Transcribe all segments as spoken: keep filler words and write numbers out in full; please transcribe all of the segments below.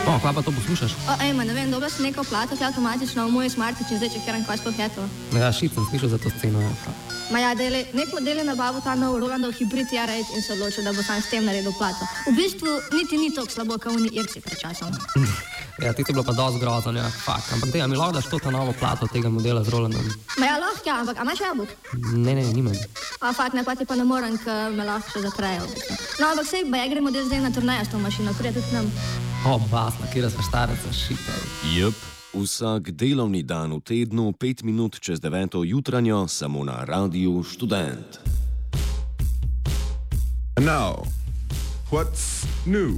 O, kaj pa to poslušaš? O, ej, ma, ne vem, dobro si neko plato, ki avtomatično v moj smartič in zdaj če kjeram kaj sploh je to. Ja, šit sem slišal za to sceno. Ja. Ma ja, dele, nek model je nabavil ta nov Rolandov hibrid R osem in se odločil, da bo sam s tem naredil plato. V bistvu niti ni toliko slabo, kot oni Irci pred časom. Ja, ti to je bilo pa dosti grozno, ja, fakt. Ampak dej, a mi lahko daš to ta novo plato tega modela z Rolandom? Ma ja, lahko, ja, ampak a imaš jabolk? Ne, ne, nimam. A fakt, ne, pa ti pa ne morem, ker me lahko še zaprejo. No, ampak sej, ba ja gre model zdaj na turnejo s to mašino, prije tudi nam. O, basla, kjera sva štareca, šita. Jep, vsak delovni dan v tednu, pet minut čez deveto jutranjo, samo na Radiu Študent. And now, what's new?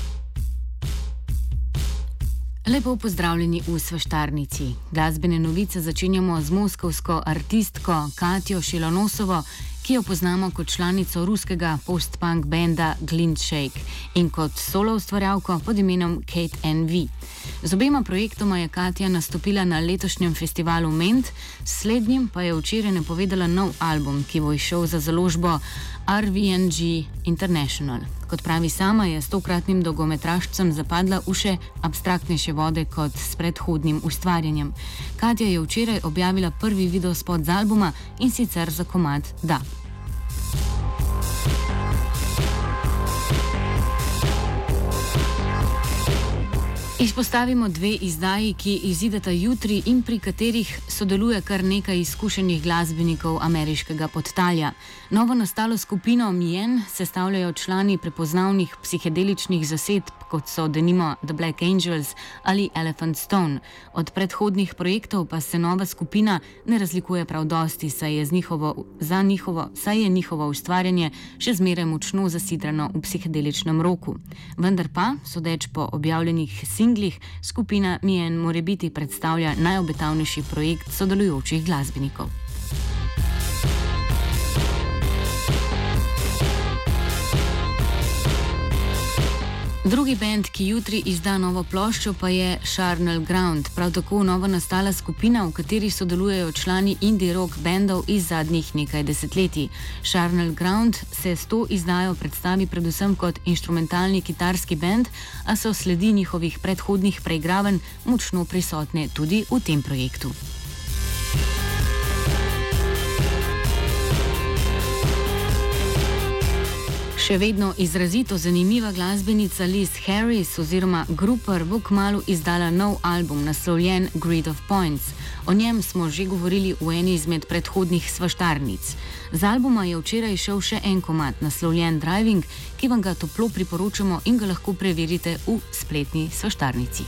Lepo pozdravljeni v Svaštarnici. Glasbene novice začenjamo z moskovsko artistko Katjo Šilonosovo, ki jo poznamo kot članico ruskega post-punk benda Glint Shake in kot solo ustvarjalko pod imenom Kate N V. Z obema projektoma je Katja nastopila na letošnjem festivalu Ment, slednjim pa je včeraj napovedala nov album, ki bo izšel za založbo R V N G International. Kot pravi sama, je s tokratnim dolgometražcem zapadla v še abstraktnejše vode kot s predhodnim ustvarjanjem. Katja je včeraj objavila prvi videospot z albuma in sicer za komad Da. Izpostavimo dve izdaji, ki izideta jutri in pri katerih sodeluje kar nekaj izkušenih glasbenikov ameriškega podtalja. Novo nastalo skupino Mien sestavljajo člani prepoznavnih psihedeličnih zasedb, kot so denimo The Black Angels ali Elephant Stone. Od predhodnih projektov pa se nova skupina ne razlikuje prav dosti, saj je, njihovo, za njihovo, saj je njihovo ustvarjanje še zmeraj močno zasidrano v psihedeličnem roku. Vendar pa, sodeč po objavljenih singlih, skupina Mien morebiti predstavlja najobetavnejši projekt sodelujočih glasbenikov. Drugi bend, ki jutri izda novo ploščo, pa je Charnel Ground, prav tako novo nastala skupina, v kateri sodelujejo člani indie rock bendov iz zadnjih nekaj desetletij. Charnel Ground se s to izdajo predstavi predvsem kot inštrumentalni kitarski bend, a so sledi njihovih predhodnih preigravanj močno prisotne tudi v tem projektu. Še vedno izrazito zanimiva glasbenica Liz Harris oziroma Grouper bo kmalu izdala nov album naslovljen Grid of Points. O njem smo že govorili v eni izmed predhodnih Svaštarnic. Z albuma je včeraj šel še en komad naslovljen Driving, ki vam ga toplo priporočamo in ga lahko preverite v spletni Svaštarnici.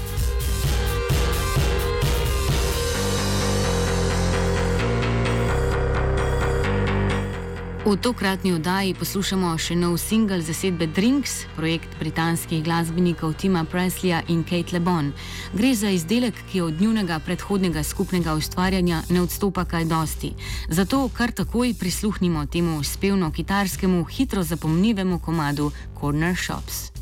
V tokratni oddaji poslušamo še nov singel zasedbe Drinks, projekt britanskih glasbenikov Tima Presleya in Kate Le Bon. Gre za izdelek, ki od njunega predhodnega skupnega ustvarjanja ne odstopa kaj dosti. Zato kar takoj prisluhnimo temu spevno-kitarskemu, hitro zapomnivemu komadu Corner Shops.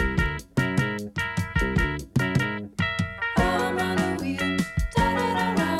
I'm on a wheel, da da da da.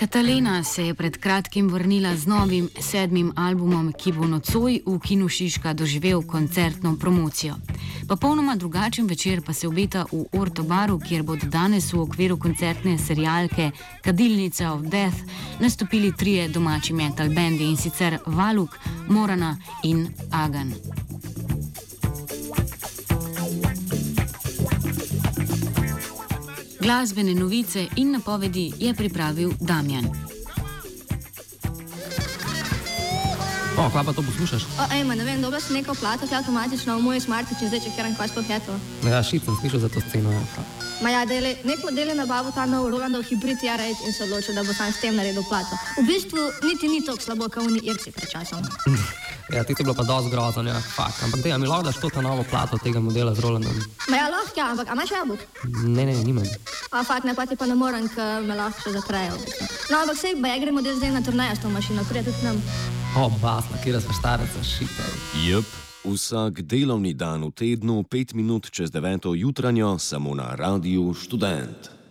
Katalena se je pred kratkim vrnila z novim sedmim albumom, ki bo nocoj v Kinu Šiška doživel koncertno promocijo. Popolnoma drugačen večer pa se obeta v Orto baru, kjer bodo danes v okviru koncertne serialke Kadilnica of Death nastopili trije domači metal bendi, in sicer Valuk, Morana in Agan. Glasbene novice in napovedi je pripravil Damjan. O, kaj pa to poslušaš? O, ej, ma ne vem, dobil sem neko plato, ki je avtomatično v moj smartič in zdaj čekiram, kaj sploh je to. Ja, šit sem slišal za to sceno. Ja. Ma ja, dele, nek model je nabavil ta nov Rolandov hibrid R osem in se odločil, da bo sam s tem naredil plato. V bistvu niti ni toliko slabo, kot oni Irci pred časom. Ja, ti je bilo pa dosti grozno, ja, fakt. Ampak dej, a mi lahko daš to ta novo plato tega modela z Rolandom? Ma ja, lahko, ja, ampak a imaš jabolk? Ne, ne, nimam. A fakt, ne, pa ti pa ne morem, ker me lahko še zatrejo. No, ampak sej, ba ja gremo zdaj na turnejo s to mašino, prije tudi nam. O, basna, kjera sva štareca, šita. Jep, vsak delovni dan v tednu, pet minut čez deveto jutranjo, samo na Radiu Študent.